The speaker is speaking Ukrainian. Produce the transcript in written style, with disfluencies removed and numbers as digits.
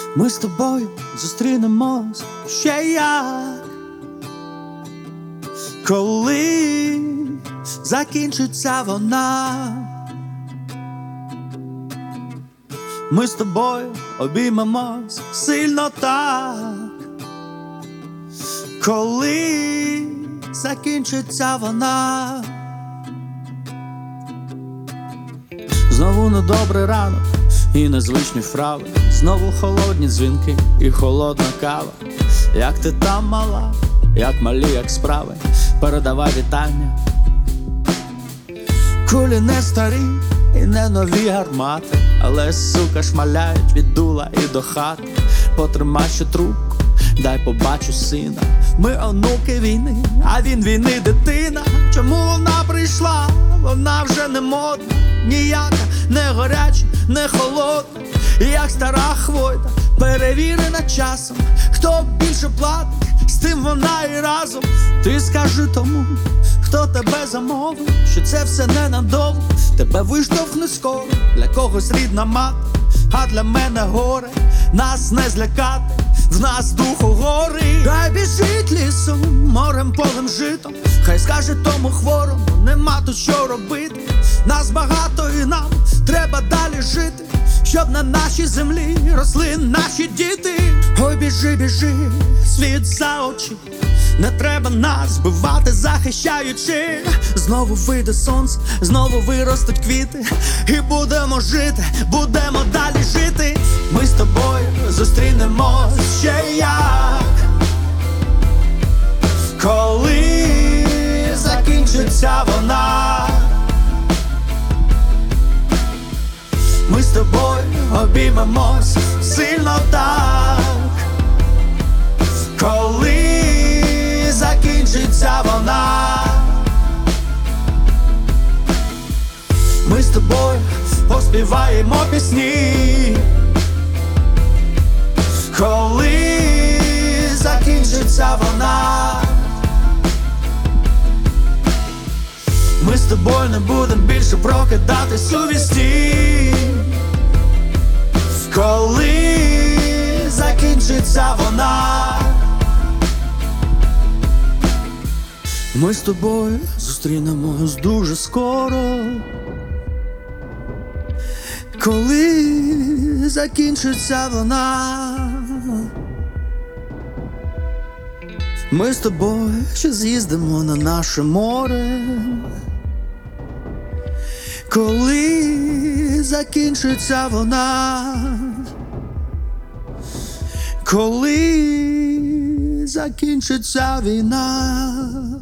Ми з тобою зустрінемось ще як, коли закінчиться вона. Ми з тобою обіймемось сильно так, коли закінчиться вона. Знову недобрий ранок і незвичні вправи, знову холодні дзвінки і холодна кава. Як ти там, мала, як малі, як справи, передавай вітання. Кулі не старі і не нові гармати, але, сука, шмаляють від дула і до хати. Потримай ще трубку, дай побачу сина. Ми онуки війни, а він війни дитина. Чому вона прийшла? Вона вже не модна, ніяка, не горяча, не холодна. Як стара хвойда, перевірена часом. Хто більше платить, з тим вона і разом. Ти скажи тому, хто тебе замовив, що це все ненадовго. Тебе виштовхне скоро, для когось рідна мати, а для мене горе, нас не злякати, в нас духу гори. Хай біжить лісом, морем, полем, житом, хай скаже тому хворому, нема тут що робити. Нас багато і нам треба далі жити, щоб на нашій землі росли наші діти. Ой, біжи, біжи, світ за очі, не треба нас збивати, захищаючи. Знову вийде сонце, знову виростуть квіти, і будемо жити, будемо далі жити. Ми з тобою зустрінемось ще як, коли закінчиться вона. Ми з тобою обіймемось сильно так, коли закінчиться вона. Ми з тобою поспіваємо пісні, коли закінчиться вона. Ми з тобою не будемо більше прокидатись у вісні, коли закінчиться вона. Ми з тобою зустрінемось дуже скоро, коли закінчиться вона. Ми з тобою ще з'їздимо на наше море, коли закінчиться вона. Коли закінчиться війна.